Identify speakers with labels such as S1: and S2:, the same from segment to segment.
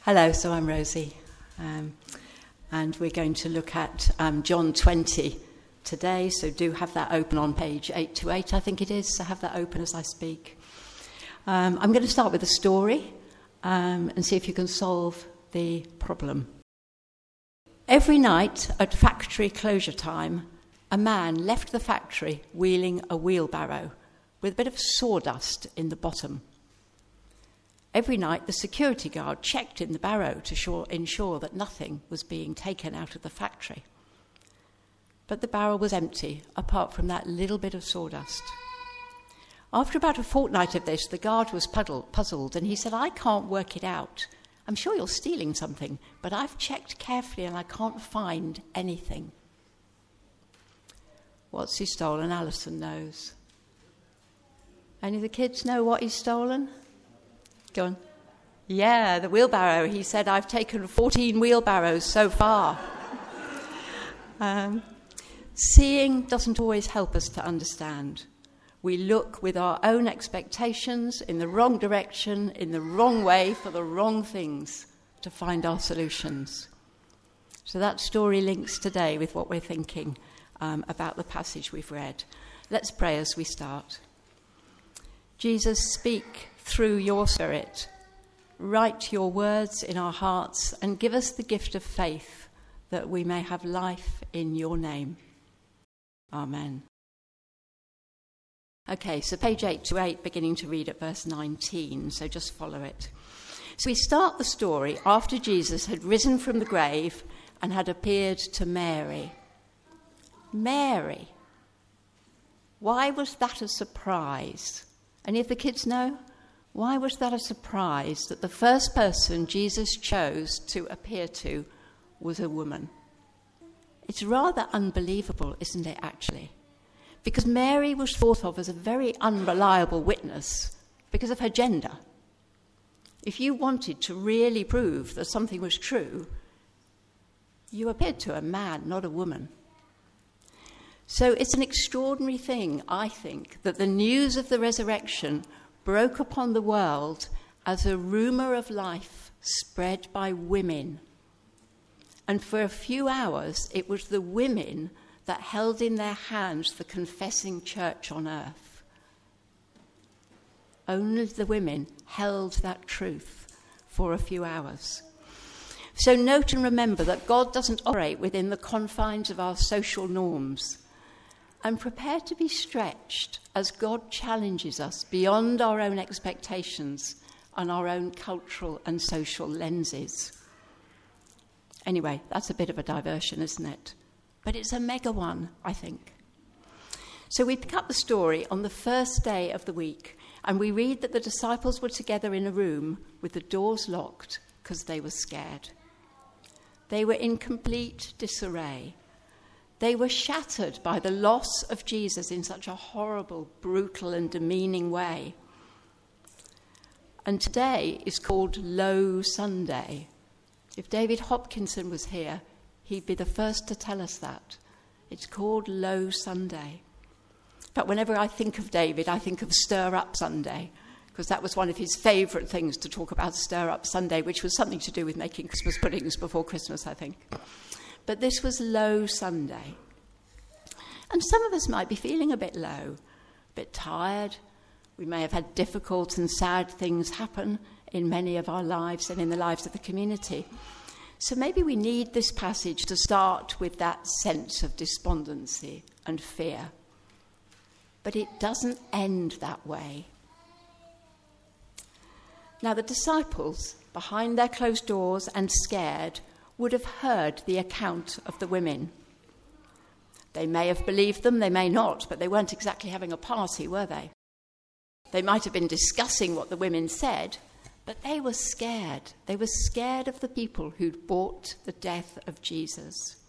S1: Hello, so I'm Rosie, and we're going to look at John 20 today, so do have that open on page 828, I think it is, so have that open as I speak. I'm going to start with a story and see if you can solve the problem. Every night at factory closure time, a man left the factory wheeling a wheelbarrow with a bit of sawdust in the bottom. Every night, the security guard checked in the barrow to ensure that nothing was being taken out of the factory. But the barrow was empty, apart from that little bit of sawdust. After about a fortnight of this, the guard was puzzled, and he said, "I can't work it out. I'm sure you're stealing something, but I've checked carefully and I can't find anything." What's he stolen? Alison knows. Any of the kids know what he's stolen? Go on. Yeah, the wheelbarrow. He said, "I've taken 14 wheelbarrows so far." Seeing doesn't always help us to understand. We look with our own expectations in the wrong direction, in the wrong way, for the wrong things to find our solutions. So that story links today with what we're thinking about the passage we've read. Let's pray as we start. Jesus, speak through your Spirit. Write your words in our hearts and give us the gift of faith that we may have life in your name. Amen. Okay, so page 828, beginning to read at verse 19, so just follow it. So we start the story after Jesus had risen from the grave and had appeared to Mary. Mary. Why was that a surprise? Any of the kids know? Why was that a surprise that the first person Jesus chose to appear to was a woman? It's rather unbelievable, isn't it, actually? Because Mary was thought of as a very unreliable witness because of her gender. If you wanted to really prove that something was true, you appeared to a man, not a woman. So it's an extraordinary thing, I think, that the news of the resurrection broke upon the world as a rumour of life spread by women. And for a few hours, it was the women that held in their hands the confessing church on earth. Only the women held that truth for a few hours. So note and remember that God doesn't operate within the confines of our social norms. And prepare to be stretched as God challenges us beyond our own expectations and our own cultural and social lenses. Anyway, that's a bit of a diversion, isn't it? But it's a mega one, I think. So we pick up the story on the first day of the week, and we read that the disciples were together in a room with the doors locked because they were scared. They were in complete disarray. They were shattered by the loss of Jesus in such a horrible, brutal and demeaning way. And today is called Low Sunday. If David Hopkinson was here, he'd be the first to tell us that. It's called Low Sunday. But whenever I think of David, I think of Stir Up Sunday, because that was one of his favourite things to talk about, Stir Up Sunday, which was something to do with making Christmas puddings before Christmas, I think. But this was Low Sunday. And some of us might be feeling a bit low, a bit tired. We may have had difficult and sad things happen in many of our lives and in the lives of the community. So maybe we need this passage to start with that sense of despondency and fear. But it doesn't end that way. Now, the disciples, behind their closed doors and scared, would have heard the account of the women. They may have believed them, they may not, but they weren't exactly having a party, were they? They might have been discussing what the women said, but they were scared. They were scared of the people who'd bought the death of Jesus.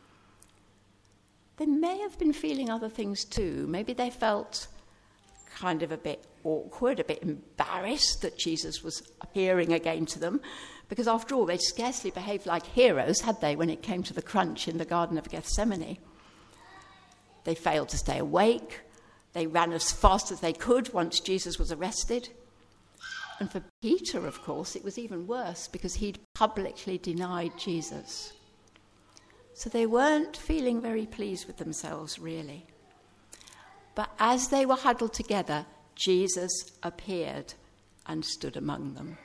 S1: They may have been feeling other things too. Maybe they felt kind of a bit awkward, a bit embarrassed that Jesus was appearing again to them, because after all, they'd scarcely behaved like heroes, had they, when it came to the crunch in the Garden of Gethsemane. They failed to stay awake. They ran as fast as they could once Jesus was arrested. And for Peter, of course, it was even worse because he'd publicly denied Jesus. So they weren't feeling very pleased with themselves, really. But as they were huddled together, Jesus appeared and stood among them.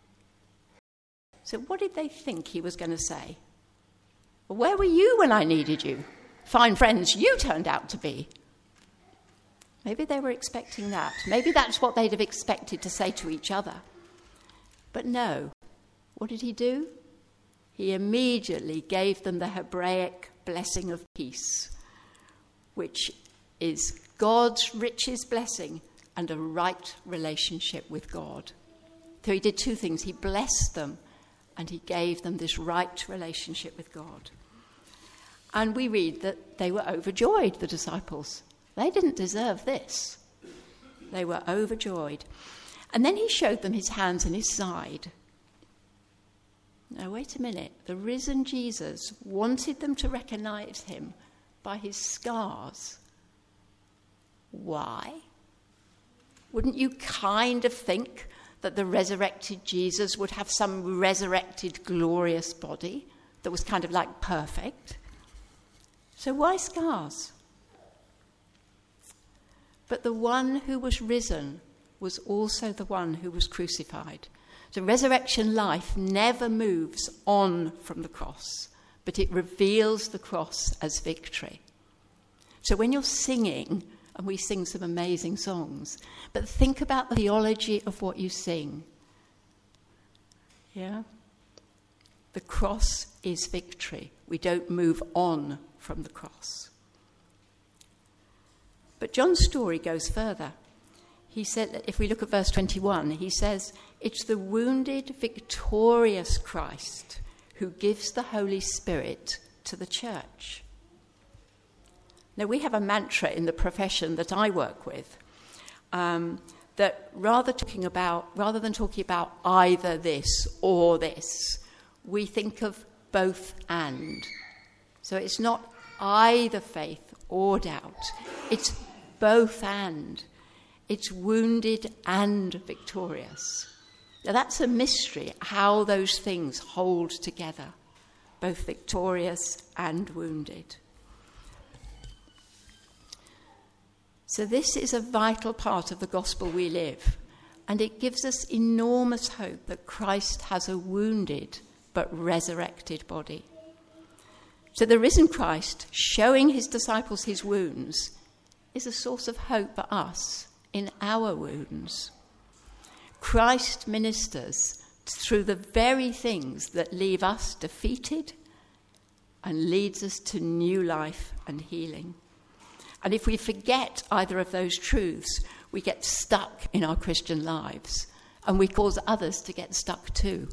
S1: So what did they think he was going to say? Well, where were you when I needed you? Fine friends you turned out to be. Maybe they were expecting that. Maybe that's what they'd have expected to say to each other. But no. What did he do? He immediately gave them the Hebraic blessing of peace, which is God's richest blessing and a right relationship with God. So he did two things. He blessed them and he gave them this right relationship with God. And we read that they were overjoyed, the disciples. They didn't deserve this. They were overjoyed. And then he showed them his hands and his side. Now, wait a minute. The risen Jesus wanted them to recognize him by his scars. Why? Wouldn't you kind of think that the resurrected Jesus would have some resurrected, glorious body that was kind of like perfect? So why scars? But the one who was risen was also the one who was crucified. So resurrection life never moves on from the cross, but it reveals the cross as victory. So when you're singing, and we sing some amazing songs, but think about the theology of what you sing. Yeah? The cross is victory. We don't move on from the cross. But John's story goes further. He said that if we look at verse 21, he says, it's the wounded, victorious Christ who gives the Holy Spirit to the church. Now, we have a mantra in the profession that I work with, that rather than talking about either this or this, we think of both and. So it's not either faith or doubt. It's both and. It's wounded and victorious. Now that's a mystery, how those things hold together, both victorious and wounded. So this is a vital part of the gospel we live, and it gives us enormous hope that Christ has a wounded but resurrected body. So the risen Christ, showing his disciples his wounds, is a source of hope for us in our wounds. Christ ministers through the very things that leave us defeated and leads us to new life and healing. And if we forget either of those truths, we get stuck in our Christian lives, and we cause others to get stuck too.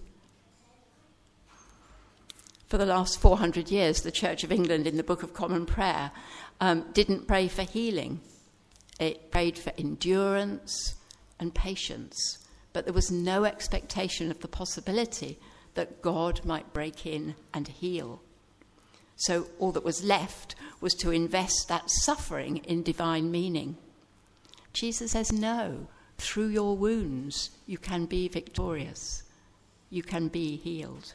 S1: For the last 400 years, the Church of England in the Book of Common Prayer didn't pray for healing. It prayed for endurance and patience, but there was no expectation of the possibility that God might break in and heal. So all that was left was to invest that suffering in divine meaning. Jesus says, no, through your wounds you can be victorious. You can be healed.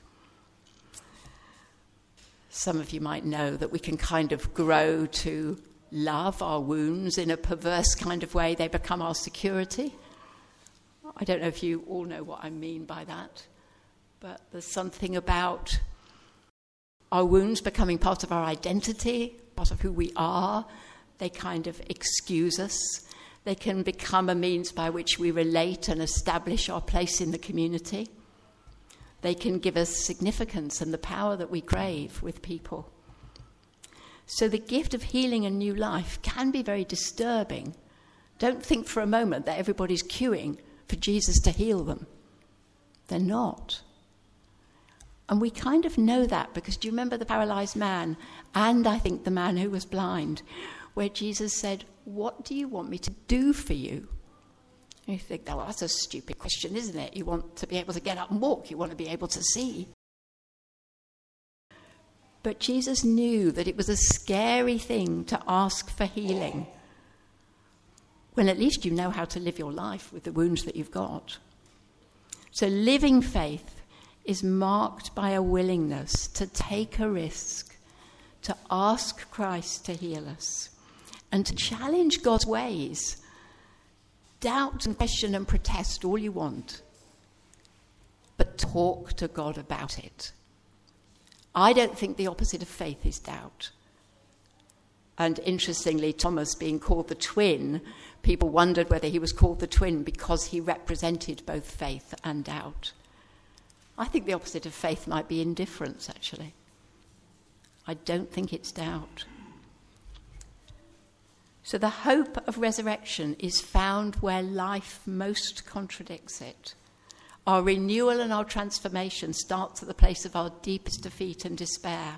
S1: Some of you might know that we can kind of grow to love our wounds in a perverse kind of way. They become our security. I don't know if you all know what I mean by that, but there's something about our wounds becoming part of our identity, part of who we are. They kind of excuse us. They can become a means by which we relate and establish our place in the community. They can give us significance and the power that we crave with people. So the gift of healing and new life can be very disturbing. Don't think for a moment that everybody's queuing for Jesus to heal them. They're not. And we kind of know that because do you remember the paralyzed man and I think the man who was blind, where Jesus said, what do you want me to do for you? And you think, oh, that's a stupid question, isn't it? You want to be able to get up and walk. You want to be able to see. But Jesus knew that it was a scary thing to ask for healing when at least you know how to live your life with the wounds that you've got. So living faith is marked by a willingness to take a risk, to ask Christ to heal us, and to challenge God's ways. Doubt and question and protest all you want, but talk to God about it. I don't think the opposite of faith is doubt. And interestingly, Thomas being called the twin, people wondered whether he was called the twin because he represented both faith and doubt. I think the opposite of faith might be indifference, actually. I don't think it's doubt. So the hope of resurrection is found where life most contradicts it. Our renewal and our transformation starts at the place of our deepest defeat and despair.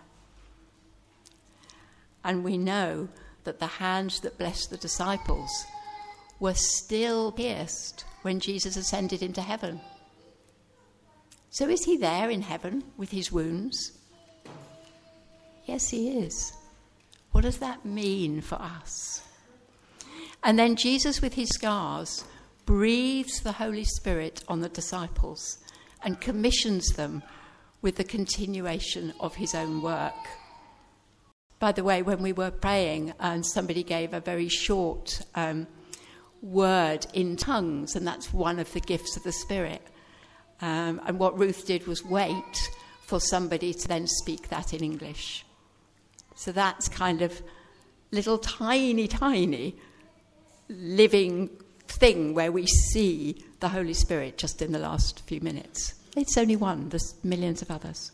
S1: And we know that the hands that blessed the disciples were still pierced when Jesus ascended into heaven. So is he there in heaven with his wounds? Yes, he is. What does that mean for us? And then Jesus, with his scars, breathes the Holy Spirit on the disciples and commissions them with the continuation of his own work. By the way, when we were praying, somebody gave a very short word in tongues, and that's one of the gifts of the Spirit. And what Ruth did was wait for somebody to then speak that in English. So that's kind of little tiny living thing where we see the Holy Spirit just in the last few minutes. It's only one, there's millions of others.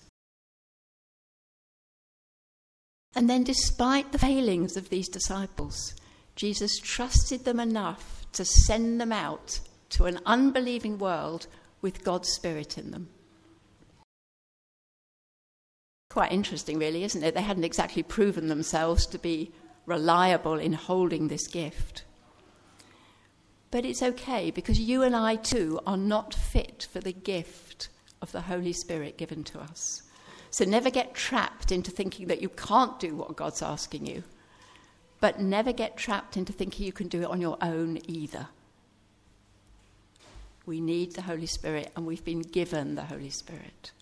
S1: And then despite the failings of these disciples, Jesus trusted them enough to send them out to an unbelieving world with God's Spirit in them. Quite interesting, really, isn't it? They hadn't exactly proven themselves to be reliable in holding this gift. But it's okay, because you and I too are not fit for the gift of the Holy Spirit given to us. So never get trapped into thinking that you can't do what God's asking you. But never get trapped into thinking you can do it on your own either. We need the Holy Spirit, and we've been given the Holy Spirit.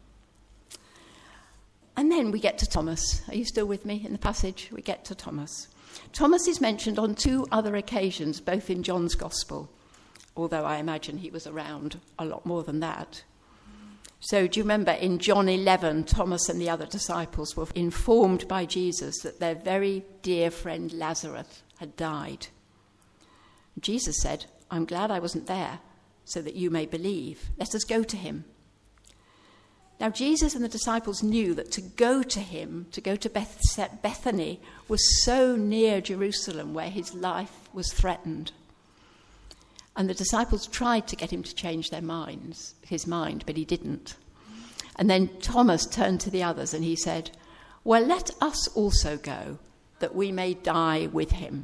S1: And then we get to Thomas. Are you still with me in the passage? We get to Thomas. Thomas is mentioned on 2 other occasions, both in John's Gospel, although I imagine he was around a lot more than that. So do you remember in John 11, Thomas and the other disciples were informed by Jesus that their very dear friend Lazarus had died. Jesus said, "I'm glad I wasn't there, so that you may believe. Let us go to him." Now Jesus and the disciples knew that to go to him, to go to Bethany, was so near Jerusalem where his life was threatened. And the disciples tried to get him to change his mind, but he didn't. And then Thomas turned to the others and he said, "Well, let us also go, that we may die with him."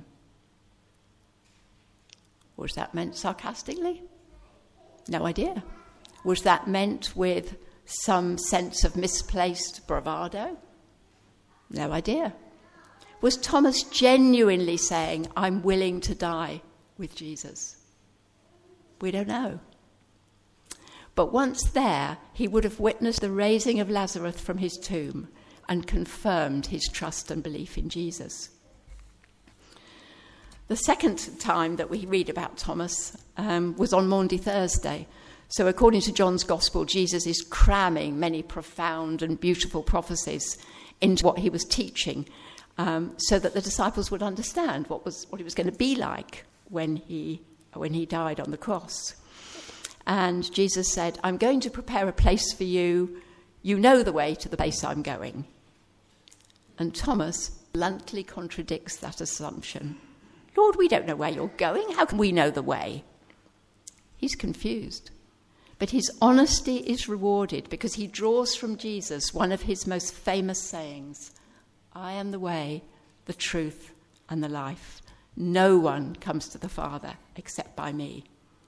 S1: Was that meant sarcastically? No idea. Was that meant with some sense of misplaced bravado? No idea. Was Thomas genuinely saying, "I'm willing to die with Jesus"? We don't know. But once there, he would have witnessed the raising of Lazarus from his tomb and confirmed his trust and belief in Jesus. The second time that we read about Thomas was on Maundy Thursday. So according to John's Gospel, Jesus is cramming many profound and beautiful prophecies into what he was teaching, so that the disciples would understand what he was going to be like when he died on the cross. And Jesus said, "I'm going to prepare a place for you. You know the way to the place I'm going." And Thomas bluntly contradicts that assumption. "Lord, we don't know where you're going. How can we know the way?" He's confused. But his honesty is rewarded because he draws from Jesus one of his most famous sayings, "I am the way, the truth, and the life. No one comes to the Father except by me."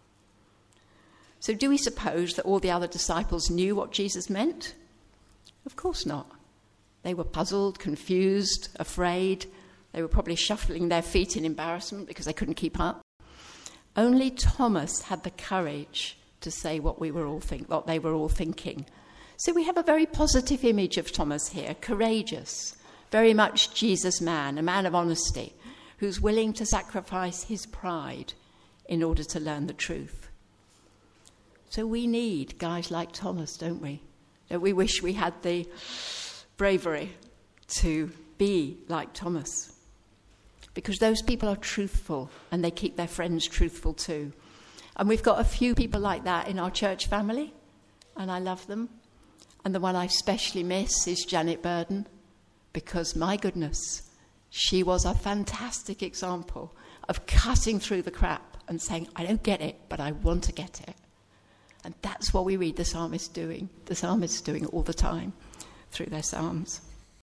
S1: So do we suppose that all the other disciples knew what Jesus meant? Of course not. They were puzzled, confused, afraid. They were probably shuffling their feet in embarrassment because they couldn't keep up. Only Thomas had the courage to say what they were all thinking. So we have a very positive image of Thomas here, courageous, very much Jesus man, a man of honesty, who's willing to sacrifice his pride in order to learn the truth. So we need guys like Thomas, don't we? Don't we wish we had the bravery to be like Thomas? Because those people are truthful and they keep their friends truthful too. And we've got a few people like that in our church family, and I love them. And the one I especially miss is Janet Burden, because my goodness, she was a fantastic example of cutting through the crap and saying, I don't get it, but I want to get it. And that's what we read the psalmists doing. The psalmists doing it all the time through their psalms.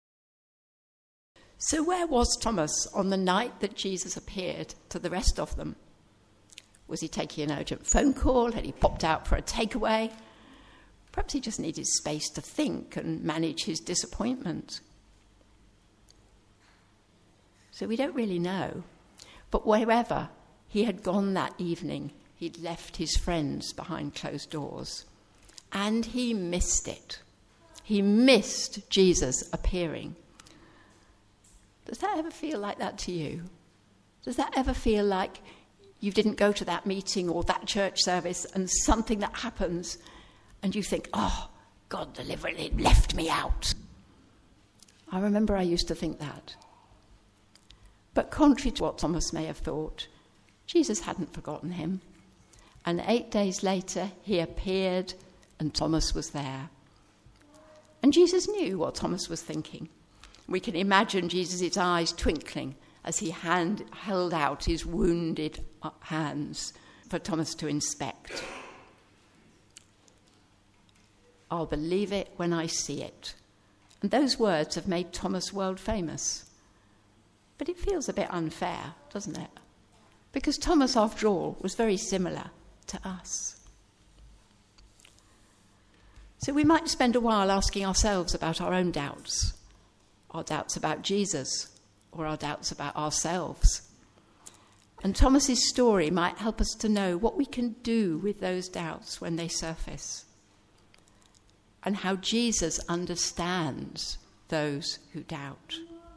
S1: So where was Thomas on the night that Jesus appeared to the rest of them? Was he taking an urgent phone call? Had he popped out for a takeaway? Perhaps he just needed space to think and manage his disappointment. So we don't really know. But wherever he had gone that evening, he'd left his friends behind closed doors. And he missed it. He missed Jesus appearing. Does that ever feel like that to you? Does that ever feel like you didn't go to that meeting or that church service and something that happens and you think, oh, God deliberately left me out? I remember I used to think that. But contrary to what Thomas may have thought, Jesus hadn't forgotten him. And 8 days later, he appeared and Thomas was there. And Jesus knew what Thomas was thinking. We can imagine Jesus' eyes twinkling as he held out his wounded hands for Thomas to inspect. I'll believe it when I see it. And those words have made Thomas world famous. But it feels a bit unfair, doesn't it? Because Thomas, after all, was very similar to us. So we might spend a while asking ourselves about our own doubts, our doubts about Jesus, or our doubts about ourselves. And Thomas's story might help us to know what we can do with those doubts when they surface, and how Jesus understands those who doubt.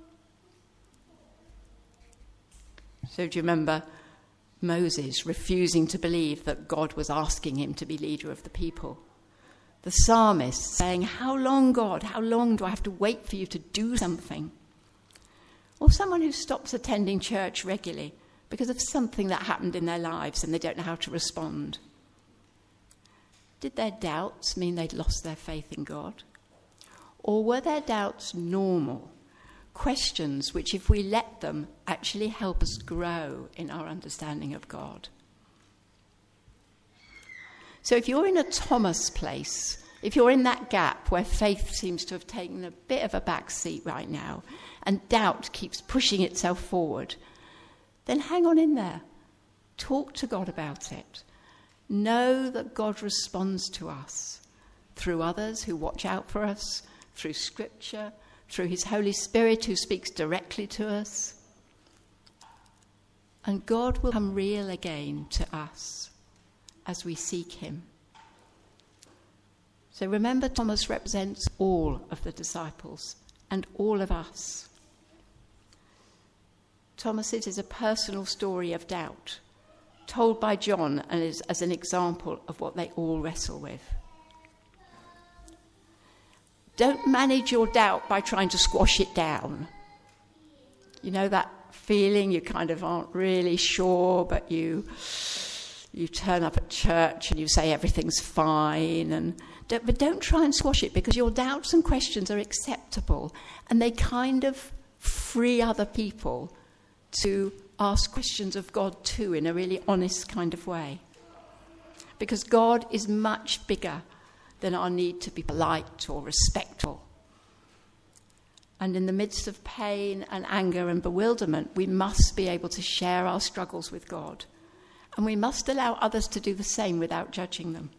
S1: So do you remember Moses refusing to believe that God was asking him to be leader of the people? The psalmist saying, how long, God? How long do I have to wait for you to do something? Or someone who stops attending church regularly because of something that happened in their lives and they don't know how to respond. Did their doubts mean they'd lost their faith in God? Or were their doubts normal? Questions which, if we let them, actually help us grow in our understanding of God. So if you're in a Thomas place, if you're in that gap where faith seems to have taken a bit of a back seat right now, and doubt keeps pushing itself forward, then hang on in there. Talk to God about it. Know that God responds to us through others who watch out for us, through Scripture, through his Holy Spirit who speaks directly to us. And God will come real again to us as we seek him. So remember, Thomas represents all of the disciples and all of us. Thomas's is a personal story of doubt, told by John and is as an example of what they all wrestle with. Don't manage your doubt by trying to squash it down. You know that feeling you kind of aren't really sure, but you turn up at church and you say everything's fine, but don't try and squash it, because your doubts and questions are acceptable and they kind of free other people to ask questions of God too in a really honest kind of way. Because God is much bigger than our need to be polite or respectful. And in the midst of pain and anger and bewilderment, we must be able to share our struggles with God. And we must allow others to do the same without judging them.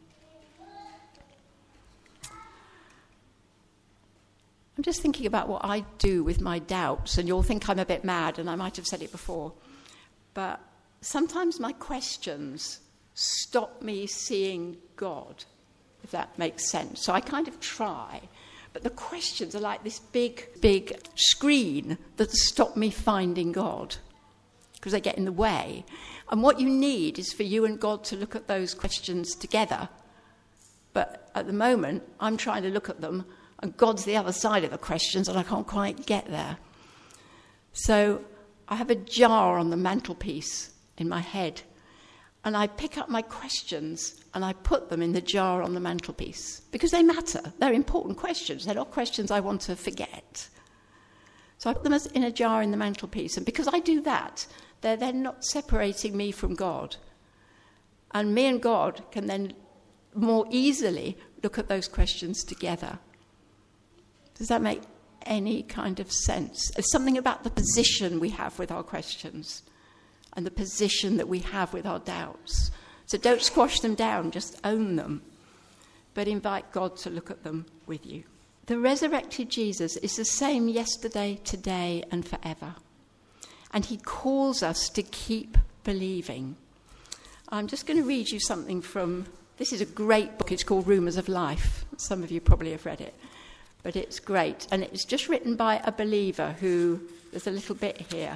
S1: I'm just thinking about what I do with my doubts, and you'll think I'm a bit mad, and I might have said it before. But sometimes my questions stop me seeing God if that makes sense. So I kind of try. But the questions are like this big screen that stop me finding God, because they get in the way. And what you need is for you and God to look at those questions together. But at the moment, I'm trying to look at them, and God's the other side of the questions, and I can't quite get there. So I have a jar on the mantelpiece in my head, and I pick up my questions and I put them in the jar on the mantelpiece because they matter. They're important questions. They're not questions I want to forget. So I put them in a jar in the mantelpiece, and because I do that, they're then not separating me from God. And me and God can then more easily look at those questions together. Does that make any kind of sense? There's something about the position we have with our questions and the position that we have with our doubts. So don't squash them down, just own them, but invite God to look at them with you. The resurrected Jesus is the same yesterday, today, and forever. And he calls us to keep believing. I'm just going to read you something from, this is a great book, it's called Rumours of Life. Some of you probably have read it, but it's great. And it's just written by a believer who, there's a little bit here,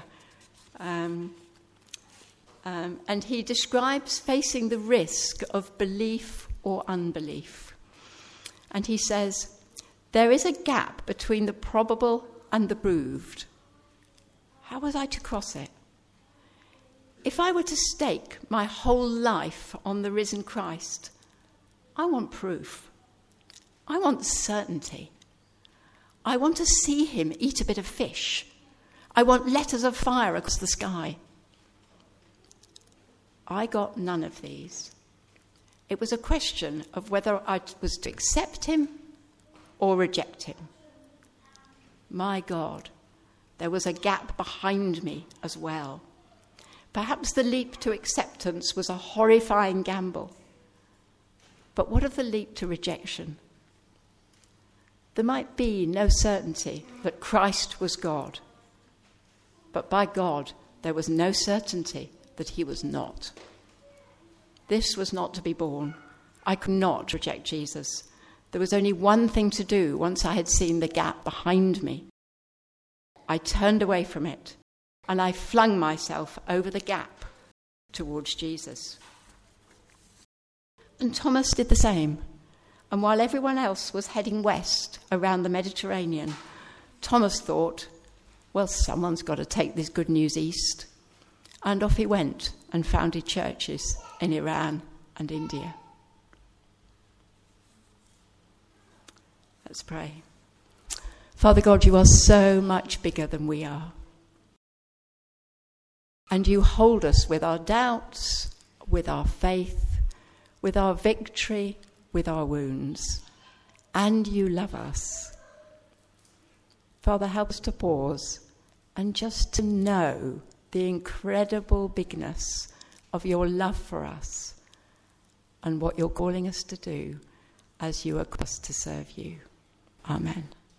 S1: and he describes facing the risk of belief or unbelief. And he says, there is a gap between the probable and the proved. How was I to cross it? If I were to stake my whole life on the risen Christ, I want proof. I want certainty. I want to see him eat a bit of fish. I want letters of fire across the sky. I got none of these. It was a question of whether I was to accept him or reject him. My God, there was a gap behind me as well. Perhaps the leap to acceptance was a horrifying gamble. But what of the leap to rejection? There might be no certainty that Christ was God. But by God, there was no certainty that he was not. This was not to be borne. I could not reject Jesus. There was only one thing to do once I had seen the gap behind me. I turned away from it, and I flung myself over the gap towards Jesus. And Thomas did the same. And while everyone else was heading west around the Mediterranean, Thomas thought, well, someone's got to take this good news east. And off he went and founded churches in Iran and India. Let's pray. Father God, you are so much bigger than we are. And you hold us with our doubts, with our faith, with our victory, with our wounds. And you love us. Father, help us to pause and just to know the incredible bigness of your love for us and what you're calling us to do as you equip us to serve you. Amen.